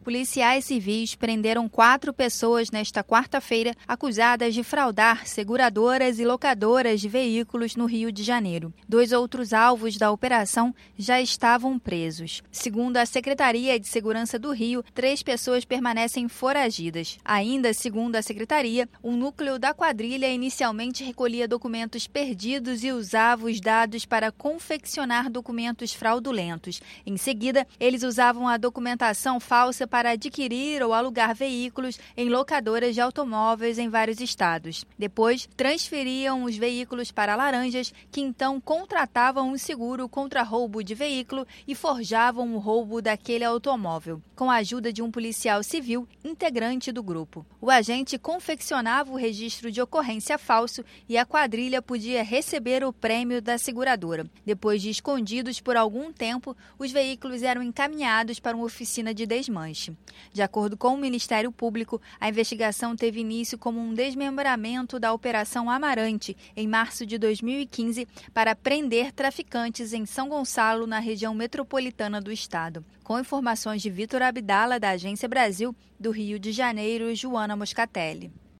Policiais civis prenderam 4 pessoas nesta quarta-feira acusadas de fraudar seguradoras e locadoras de veículos no Rio de Janeiro. 2 outros alvos da operação já estavam presos. Segundo a Secretaria de Segurança do Rio, 3 pessoas permanecem foragidas. Ainda segundo a Secretaria, o núcleo da quadrilha inicialmente recolhia documentos perdidos e usava os dados para confeccionar documentos fraudulentos. Em seguida, eles usavam a documentação falsa para adquirir ou alugar veículos em locadoras de automóveis em vários estados. Depois, transferiam os veículos para laranjas, que então contratavam um seguro contra roubo de veículo e forjavam o roubo daquele automóvel, com a ajuda de um policial civil integrante do grupo. O agente confeccionava o registro de ocorrência falso e a quadrilha podia receber o prêmio da seguradora. Depois de escondidos por algum tempo, os veículos eram encaminhados para uma oficina de desmanche. De acordo com o Ministério Público, a investigação teve início como um desmembramento da Operação Amarante, em março de 2015, para prender traficantes em São Gonçalo, na região metropolitana do estado. Com informações de Vitor Abdala, da Agência Brasil, do Rio de Janeiro, Joana Moscatelli.